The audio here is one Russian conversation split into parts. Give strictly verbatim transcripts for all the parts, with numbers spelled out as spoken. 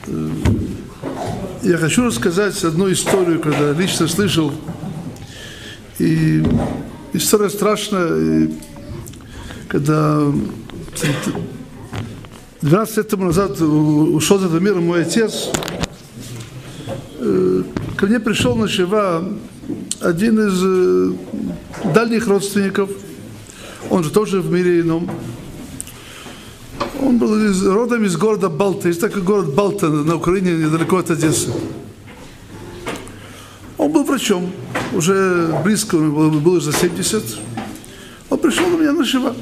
Я хочу рассказать одну историю, когда лично слышал. И история страшная. И когда двенадцать лет тому назад ушел из этого мира мой отец, ко мне пришел на Шива один из дальних родственников. Он же тоже в мире ином. Он был из, родом из города Балта. Есть такой город Балта на Украине, недалеко от Одессы. Он был врачом. Уже близко, было, было за семьдесят. Он пришел на меня на Шива.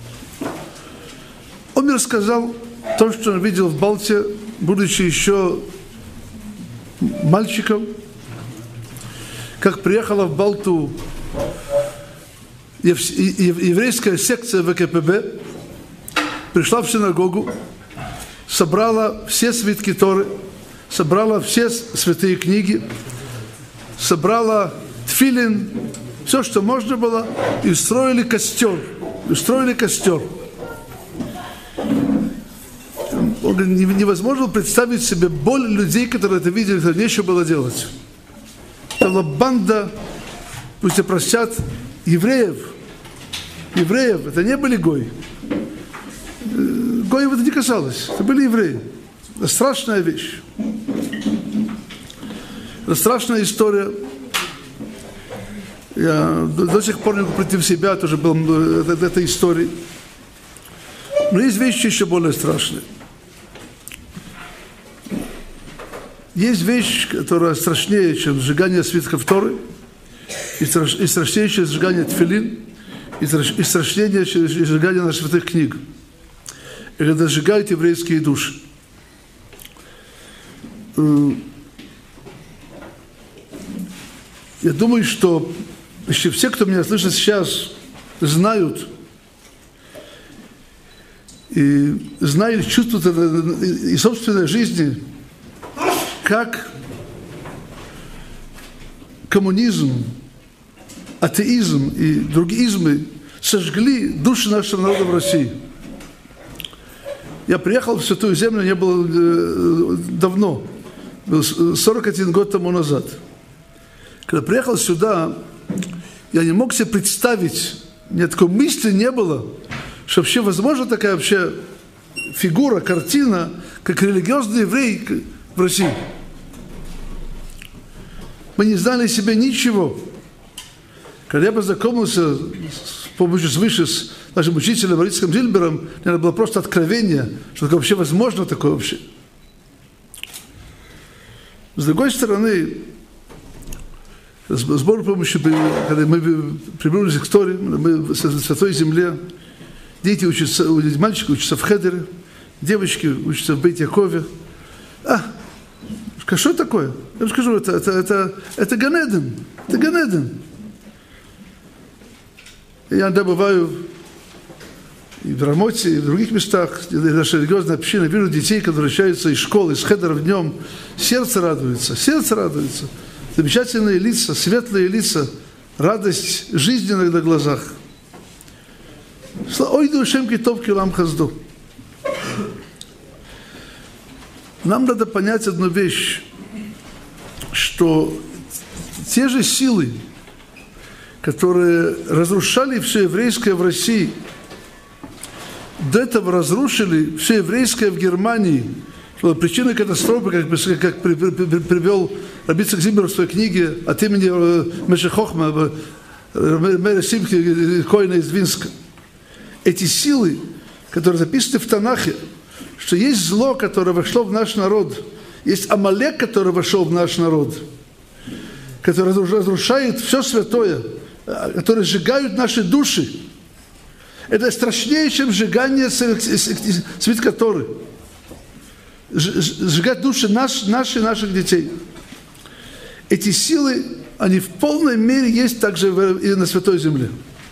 Он мне рассказал то, что он видел в Балте, будучи еще мальчиком, как приехала в Балту еврейская секция ВКПБ, пришла в синагогу, собрала все свитки Торы, собрала все святые книги, собрала тфилин, все, что можно было, и устроили костер. Устроили костер. Невозможно представить себе боль людей, которые это видели, что нечего было делать. Это была банда, пусть и простят, евреев. Евреев, это не были гои. Гоев это не касалось, это были евреи. Это страшная вещь. Это страшная история. Я до сих пор не могу прийти в себя, тоже был этой, этой истории. Но есть вещи еще более страшные. Есть вещь, которая страшнее, чем сжигание свитков Торы, и, страш, и страшнее, чем сжигание тфилин, и, страш, и страшнее, чем сжигание наших святых книг. И когда сжигают еврейские души. Я думаю, что почти все, кто меня слышит сейчас, знают и знают, чувствуют это и в собственной жизни, как коммунизм, атеизм и другие измы сожгли души нашего народа в России. Я приехал в Святую Землю, не было э, давно, сорок один год тому назад. Когда приехал сюда, я не мог себе представить, у меня такой мысли не было, что вообще возможна такая вообще фигура, картина, как религиозный еврей в России. Мы не знали себе ничего. Когда я познакомился с помощью свыше с нашим учителем Рицком Зильбером, это было просто откровение, что такое вообще возможно такое вообще. С другой стороны, сбор помощи, когда мы приблизились к Торе, мы в Святой Земле, дети учатся, мальчики учатся в Хедере, девочки учатся в Бейт-Якове. А, что такое? Я вам скажу, это, это, это, это Ганеден, это Ганеден. Я иногда бываю и в Рамоте, и в других местах, где наша религиозная община, вижу детей, которые возвращаются из школы, из хедеров днем, сердце радуется, сердце радуется. Замечательные лица, светлые лица, радость жизненная на глазах. Ой, душем китов килам хазду. Нам надо понять одну вещь, что те же силы, которые разрушали все еврейское в России, до этого разрушили все еврейское в Германии, что причиной катастрофы, как, как при, при, при, привел Раби Ицхак Зильбер в своей книге от имени Меше Хохма, мэра Симхи Коэна из Винска. Эти силы, которые записаны в Танахе, что есть зло, которое вошло в наш народ, есть Амалек, который вошел в наш народ, который разрушает все святое, которые сжигают наши души. Это страшнее, чем сжигание свитка Торы. Сжигать души наш, наши и наших детей. Эти силы, они в полной мере есть также и на Святой Земле.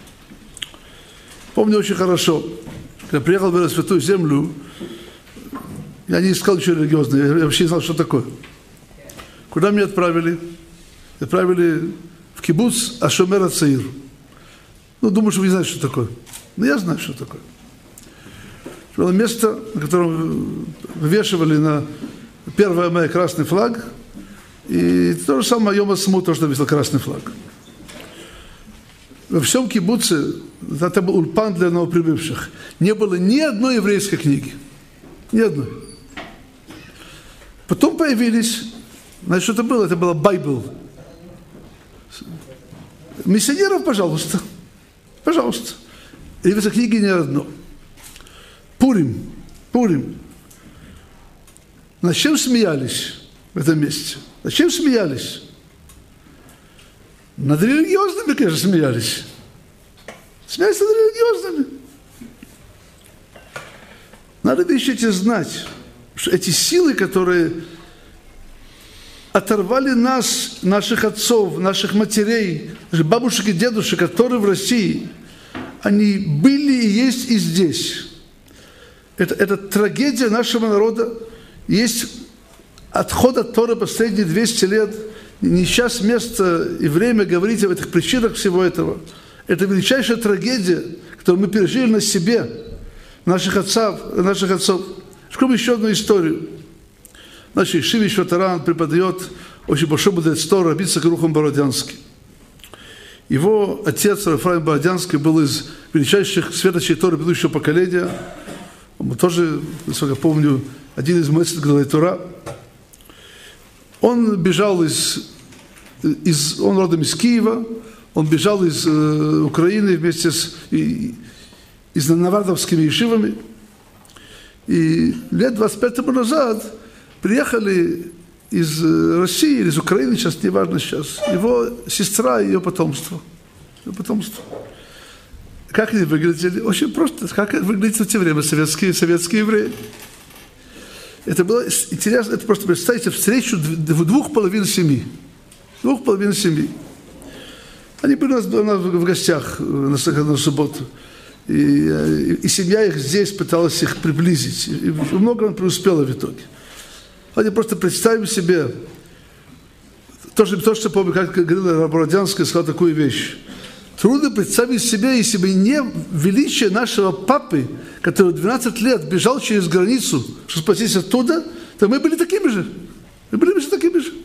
Помню очень хорошо, когда приехал на Святую Землю, я не искал ничего религиозного, я вообще не знал, что такое. Куда меня отправили? Отправили в кибуц Ашомер ха-Цаир. Ну, думаю, что вы не знаете, что такое. Но я знаю, что такое. Это было место, на котором вывешивали на первое мая красный флаг, и то же самое Йом Ацмут, то, что висел красный флаг. Во всем кибуце, это был ульпан для новоприбывших, не было ни одной еврейской книги. Ни одной. Потом появились, значит, что это было? Это была Байбл. Миссионеров, пожалуйста. Пожалуйста. И в этой книге не одно. Пурим. Пурим. Над чем смеялись в этом месте? Над чем смеялись? Над религиозными, конечно, смеялись. Смеялись над религиозными. Надо вещи эти знать, что эти силы, которые оторвали нас, наших отцов, наших матерей, наших бабушек и дедушек, которые в России, они были и есть и здесь. Это, это трагедия нашего народа. Есть отход от Торы последние двести лет. Не сейчас место и время говорить об этих причинах всего этого. Это величайшая трагедия, которую мы пережили на себе, наших отцов, наших отцов. Скажем еще одну историю. Значит, Шиви Шватаран преподает очень большой мудрец Тора, Раби Ицхак Рухам Бородянский. Его отец Рафаэль Бородянский был из величайших светочей Торы предыдущего поколения. Он тоже, насколько я помню, один из муэцет Гдолей Тора. Он бежал из, из... Он родом из Киева. Он бежал из э, Украины вместе с... И, и с навардовскими ешивами. И лет двадцать пять тому назад приехали из России или из Украины, сейчас не важно сейчас, его сестра и ее потомство. Ее потомство. Как они выглядели? Очень просто. Как выглядели в те время советские, советские евреи. Это было интересно, это просто представьте встречу двух половин семьи. Двух половин семьи. Они были у нас, у нас в гостях на, на субботу. И, и, и семья их здесь пыталась их приблизить. И много преуспела в итоге. Они просто представим себе, тоже то, что помню, как говорила Бородянская, сказал такую вещь. Трудно представить себе, если бы не величие нашего папы, который двенадцать лет бежал через границу, чтобы спастись оттуда, то мы были такими же. Мы были бы такими же.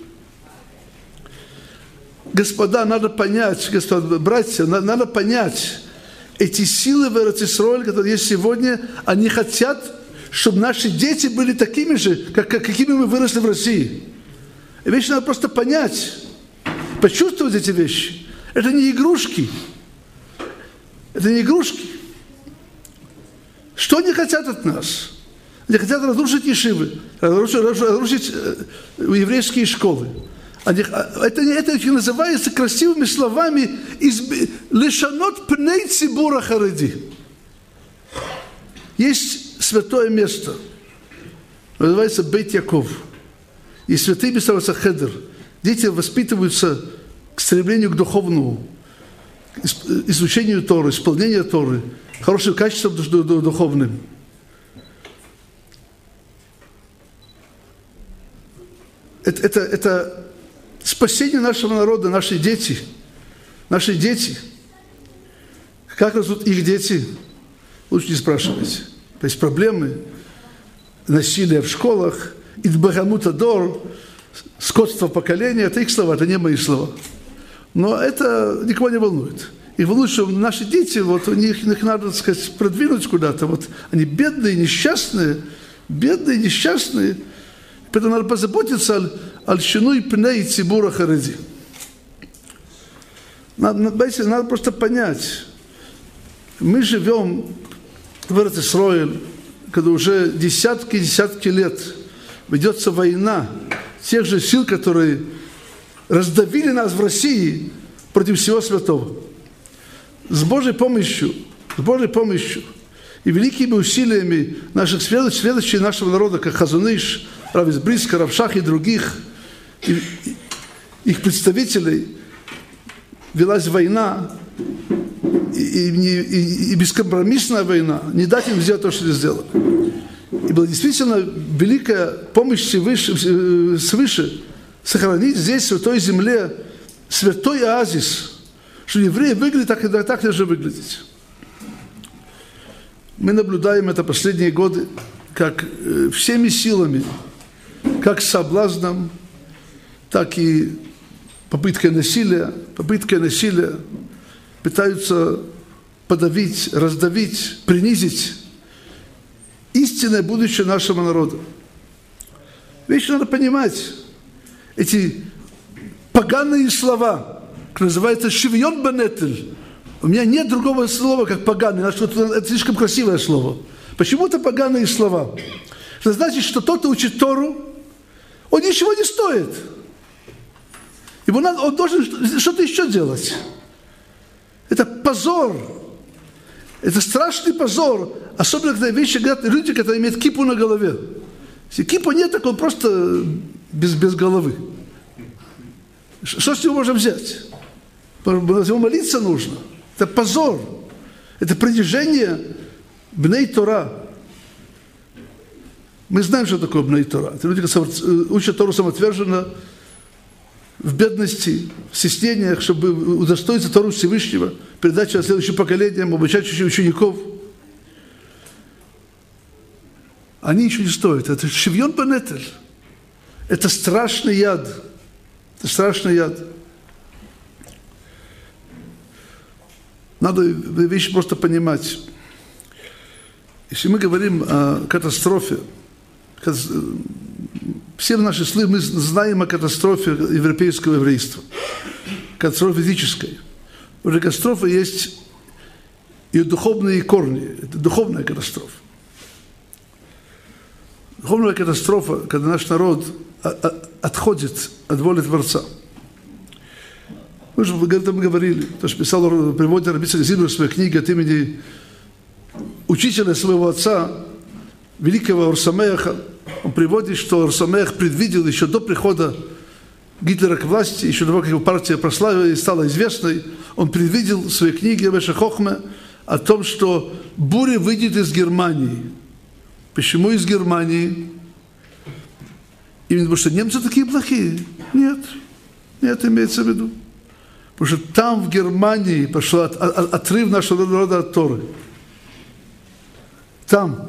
Господа, надо понять, господа, братья, надо понять, эти силы в Эрец-Исроэль, которые есть сегодня, они хотят, чтобы наши дети были такими же, как, какими мы выросли в России. И вещи надо просто понять, почувствовать эти вещи. Это не игрушки. Это не игрушки. Что они хотят от нас? Они хотят разрушить ешивы, разрушить, разрушить еврейские школы. Они, это, это называется красивыми словами «лешанот пней цибура хареди». Есть святое место, называется Бейт Яков. И святые места называются Хедер. Дети воспитываются к стремлению к духовному, к изучению Торы, исполнению Торы, хорошим качеством духовным. Это, это, это спасение нашего народа, наши дети. Наши дети. Как растут их дети? Лучше не спрашивайте. То есть проблемы, насилие в школах, идбагамут адор, скотство поколения, это их слова, это не мои слова. Но это никого не волнует. И волнует, что наши дети, вот у них, их надо, так сказать, продвинуть куда-то. Вот они бедные, несчастные, бедные, несчастные. Поэтому надо позаботиться о щину и пней цибура хареди. Надо, надо просто понять. Мы живем в Эрец-Исроэль, когда уже десятки и десятки лет ведется война тех же сил, которые раздавили нас в России против всего святого. С Божьей помощью, с Божьей помощью и великими усилиями наших следующих нашего народа, как Хазон Иш, Рав из Бриска, Рав Шах и других, и, и, их представителей, велась война, и, и, и, и бескомпромиссная война, не дать им сделать то, что они сделали. И была действительно великая помощь свыше, свыше сохранить здесь, в той земле, святой оазис, что евреи выглядят так, и так должны выглядеть. Мы наблюдаем это последние годы, как всеми силами, как соблазном, так и попыткой насилия, попыткой насилия пытаются подавить, раздавить, принизить истинное будущее нашего народа. Вещи надо понимать. Эти поганые слова, которые называются «шивьон бенетель». У меня нет другого слова, как поганый. Это слишком красивое слово. Почему это поганые слова? Это значит, что тот, кто учит Тору, он ничего не стоит. Ему надо, он должен что-то еще делать. Это позор. Это страшный позор. Особенно, когда вещи говорят люди, которые имеют кипу на голове. Если кипа нет, так он просто без, без головы. Что с него можно взять? Ему молиться нужно. Это позор. Это принижение бней Тора. Мы знаем, что такое бней Тора. Это люди, которые учат Тору самоотверженно, в бедности, в стеснениях, чтобы удостоиться Тору Всевышнего, передачу следующим поколениям, обучать учеников. Они ничего не стоят. Это шивьон бенетель. Это страшный яд. Это страшный яд. Надо вещи просто понимать. Если мы говорим о катастрофе, все наши слы, мы знаем о катастрофе европейского еврейства, катастрофе физической. У катастрофы есть и духовные корни. Это духовная катастрофа. Духовная катастрофа, когда наш народ отходит от воли Творца. Мы же об этом говорили. То, что писал, приводит Раби Ицхак Зильбер в своей книге от имени учителя своего отца, великого Ор Самеаха. Он приводит, что Ор Самеах предвидел еще до прихода Гитлера к власти, еще до того, как его партия прославилась и стала известной, он предвидел в своей книге Меша Хохме о том, что буря выйдет из Германии. Почему из Германии? Именно потому, что немцы такие плохие? Нет. Нет, имеется в виду. Потому что там, в Германии, пошел от, от, отрыв нашего народа от Торы. Там.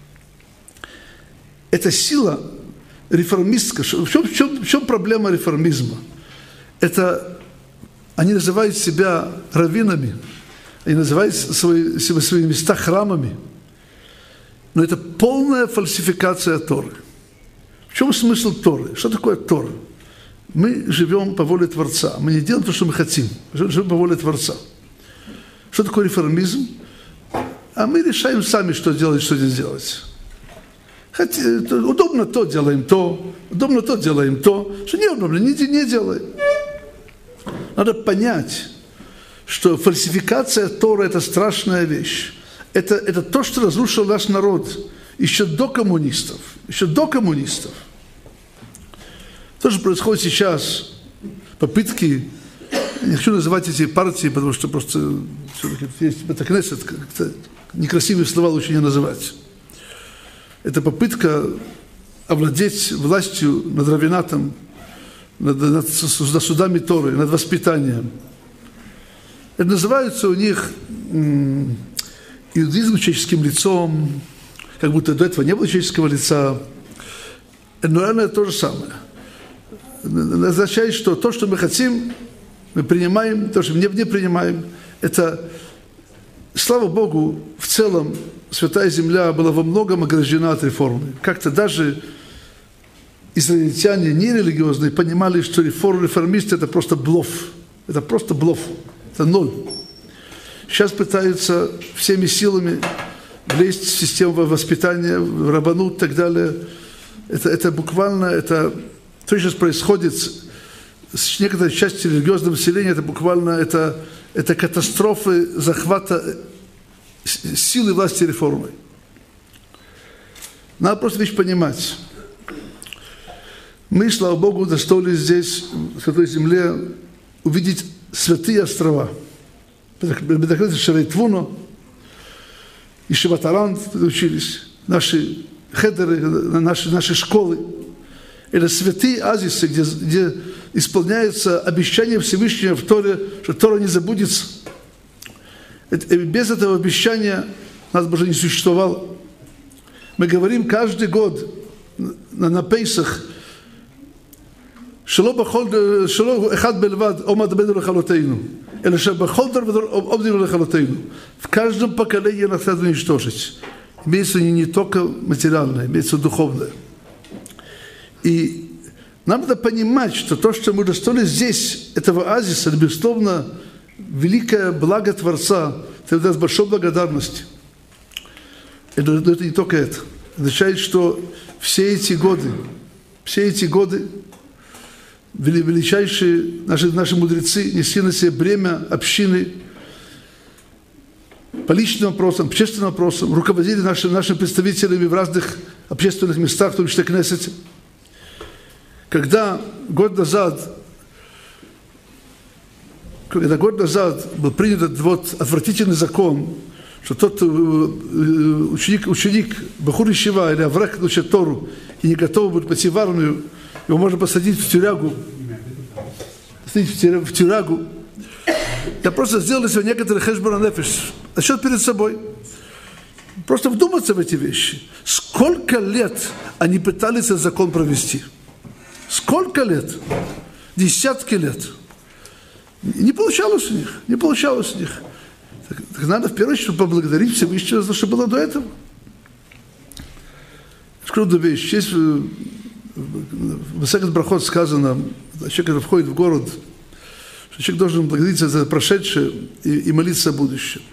Эта сила реформистская. В чем, в чем, в чем проблема реформизма? Это они называют себя раввинами, они называют свои, свои места храмами. Но это полная фальсификация Торы. В чем смысл Торы? Что такое Тора? Мы живем по воле Творца. Мы не делаем то, что мы хотим. Мы живем по воле Творца. Что такое реформизм? А мы решаем сами, что делать, что не делать. Хотя, удобно то, делаем то. Удобно то, делаем то. Что неудобно, не, не делаем. Надо понять, что фальсификация Торы – это страшная вещь. Это, это то, что разрушил наш народ еще до коммунистов. Еще до коммунистов. То, что происходит сейчас, попытки, не хочу называть эти партии, потому что просто все-таки есть бета-кнессет, как-то некрасивые слова лучше не называть. Это попытка овладеть властью над раввинатом, над, над судами Торы, над воспитанием. Это называется у них м- иудаизм человеческим лицом, как будто до этого не было человеческого лица. Но, наверное, то же самое. Это означает, что то, что мы хотим, мы принимаем, то, что мы не принимаем, это, слава Богу, в целом Святая Земля была во многом ограждена от реформы. Как-то даже израильтяне нерелигиозные понимали, что реформ, реформисты – это просто блоф. Это просто блоф. Это ноль. Сейчас пытаются всеми силами влезть в систему воспитания, в рабанут и так далее. Это, это буквально, это то, что сейчас происходит с некоторой частью религиозного населения, это буквально, это, это катастрофы захвата силы власти реформы. Надо просто вещь понимать. Мы, слава Богу, удостоились здесь, в Святой Земле, увидеть святые острова. Бедокрет Шарей Твуно, и Шиватарант учились, наши хедеры, наши, наши школы. Это святые азисы, где, где исполняется обещание Всевышнего в Торе, что Тора не забудется. Это, без этого обещания нас бы уже не существовало. Мы говорим каждый год на, на Пейсах, שלא בכל, שלא אחד בלבד עומד בנו לכלותנו, אלא שבכל דבר עומדים לכלותנו. В каждом поколении нас надо уничтожить. Имеется не только материальное, имеется духовное. И нам надо понимать, что то, что мы достроили здесь, этого оазиса, это, безусловно, великое благо Творца, это с большой благодарностью. Это, это не только это. Это означает, что все эти годы, все эти годы величайшие наши, наши мудрецы несли на себе бремя общины по личным вопросам, общественным вопросам, руководили нашими, нашими представителями в разных общественных местах, в том числе Кнессете. Когда год назад, когда год назад был принят этот вот отвратительный закон, что тот ученик, ученик Бахур Ешива или Аврах учит Тору и не готов будет пойти в армию, его можно посадить в тюрягу, посадить в тюрягу. Я просто сделал себе некоторые хэшбон нефеш, насчет перед собой. Просто вдуматься в эти вещи. Сколько лет они пытались этот закон провести? Сколько лет? Десятки лет. Не получалось у них, не получалось у них. Так, так надо в первую очередь поблагодарить Всевышнего за то, что было до этого. Скажу одну вещь. Есть в Масехет Брахот сказано, человек, который входит в город, что человек должен благодарить за прошедшее и, и молиться о будущем.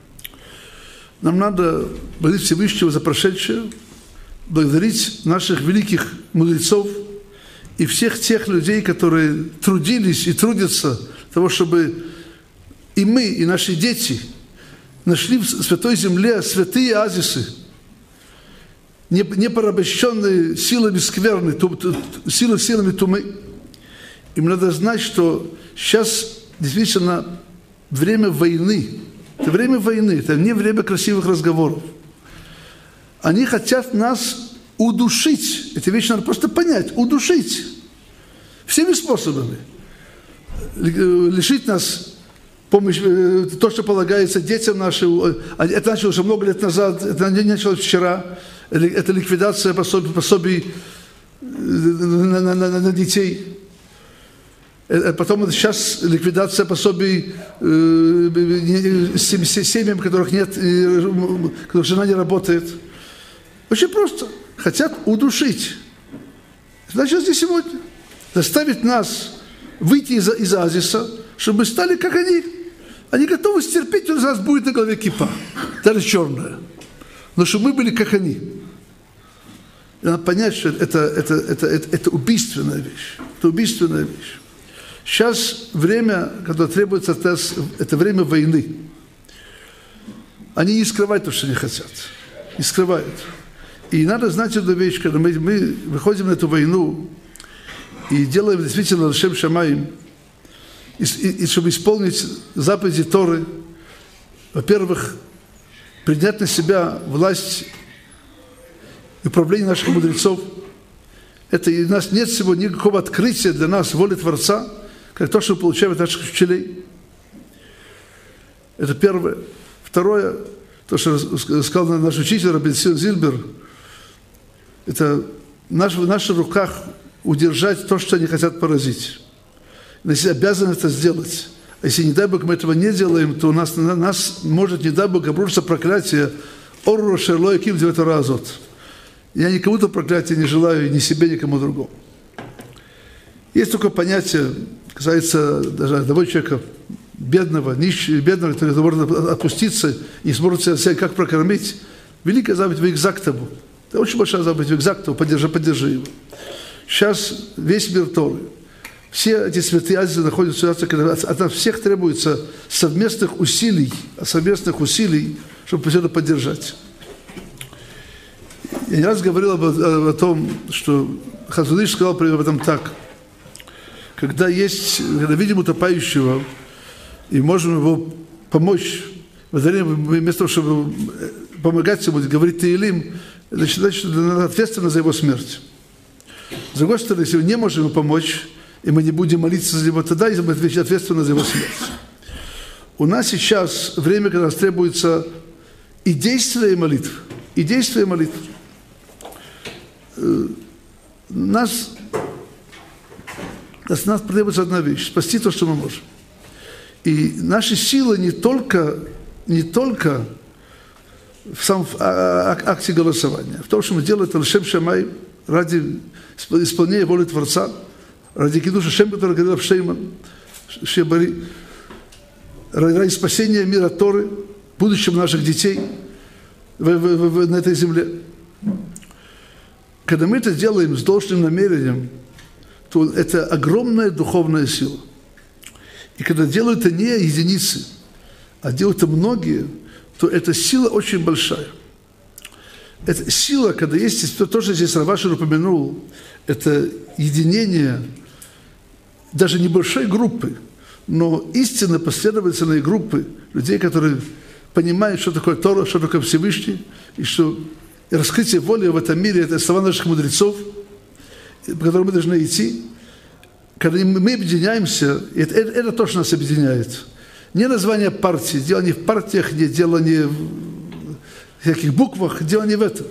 Нам надо благодарить Всевышнего за прошедшее, благодарить наших великих мудрецов и всех тех людей, которые трудились и трудятся для того, чтобы и мы, и наши дети нашли в Святой Земле святые оазисы, не, не порабощенные силами скверны, ту, ту, силы, силами тумы. Им надо знать, что сейчас действительно время войны. Это время войны, это не время красивых разговоров. Они хотят нас удушить. Эти вещи надо просто понять. Удушить. Всеми способами. Лишить нас помощи, то, что полагается детям нашим. Это началось уже много лет назад, это не началось вчера. Это ликвидация пособий, пособий на, на, на, на детей. Потом сейчас ликвидация пособий э, семьям, у которых нет, э, которых жена не работает. Очень просто. Хотят удушить. Значит, здесь сегодня. Заставить нас выйти из, из оазиса, чтобы мы стали как они. Они готовы стерпеть, у нас будет на голове кипа, даже черная. Но чтобы мы были как они. И надо понять, что это, это, это, это, это убийственная вещь. Это убийственная вещь. Сейчас время, когда требуется от нас, это время войны. Они не скрывают то, что они хотят. Не скрывают. И надо знать эту вещь, когда мы, мы выходим на эту войну и делаем действительно Лашем Шамаим, и, и, и чтобы исполнить заповеди Торы, во-первых, принять на себя власть и управление наших мудрецов. Это у нас нет сегодня никакого открытия для нас воли Творца, как то, что мы получаем от наших учителей. Это первое. Второе, то, что сказал наш учитель Рабби Цион Зильбер, это наш, в наших руках удержать то, что они хотят поразить. Мы обязаны это сделать. А если, не дай Бог, мы этого не делаем, то у нас, на нас может, не дай Бог, обрушиться проклятие «Орро шерло яким девятый разот». Я никому-то проклятия не желаю, ни себе, ни кому другому. Есть такое понятие, касается даже одного человека, бедного, нищего, бедного, который может отпуститься и не сможет себя как прокормить. Великая заповедь «Ваикзактову». Это очень большая заповедь «Ваикзактову», поддержи, поддержи его. Сейчас весь мир Торы, все эти святые оазисы находятся в ситуации, когда от нас всех требуется совместных усилий, совместных усилий, чтобы все это поддержать. Я не раз говорил об, о, о том, что Хазон Иш сказал об этом так. Когда есть, когда видим утопающего, и можем его помочь, вместо того, чтобы помогать ему, говорить Теилим, значит, что ответственно за его смерть. С другой стороны, если мы не можем ему помочь, и мы не будем молиться за него, тогда мы ответственны за его смерть. У нас сейчас время, когда нас требуется и действие, и молитва. И действие, и молитва. Нас от нас требуется одна вещь – спасти то, что мы можем. И наши силы не только, не только в самом акте голосования, в том, что мы делаем это Лешем Шамай ради исполнения воли Творца, ради кидуша Шем, который говорил Шейман, Шебари, ради спасения мира Торы, будущего наших детей в, в, в, на этой земле. Когда мы это делаем с должным намерением, то это огромная духовная сила. И когда делают это не единицы, а делают это многие, то эта сила очень большая. Эта сила, когда есть, то, что здесь Равашин упомянул, это единение даже небольшой группы, но истинно последовательной группы людей, которые понимают, что такое Тора, что такое Всевышний, и что раскрытие воли в этом мире – это слова наших мудрецов, по которым мы должны идти. Когда мы объединяемся, это, это, это то, что нас объединяет. Не название партии, дело не в партиях, не дело не в каких буквах, дело не в этом.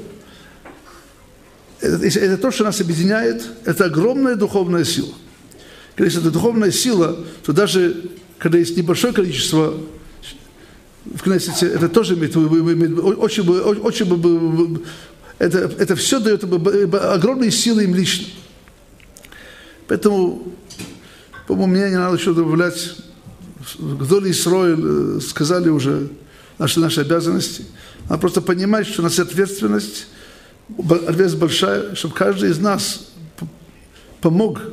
Это, это то, что нас объединяет, это огромная духовная сила. Когда есть эта духовная сила, то даже когда есть небольшое количество в Кнессете, это тоже имеет, очень, очень, это, это все дает огромные силы им лично. Поэтому, по-моему, мне не надо еще добавлять. Гдолей Исроэль сказали уже наши, наши обязанности. Надо просто понимать, что у нас ответственность, ответственность большая, чтобы каждый из нас помог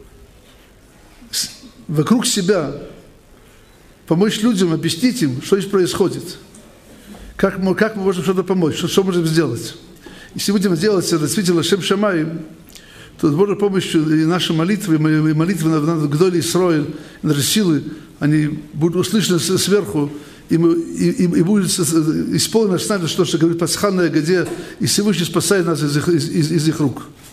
вокруг себя, помочь людям, объяснить им, что здесь происходит. Как мы, как мы можем что-то помочь, что, что можем сделать. Если будем делать это действительно Шем Шамай, то с Божьей помощью и наши молитвы, и молитвы на Гдолей Исроэль, и наши силы, они будут услышаны сверху, и, мы, и, и, и будет исполнено с нами, что, что говорит Пасхальная Гаде, и Всевышний спасает нас из их, из, из их рук.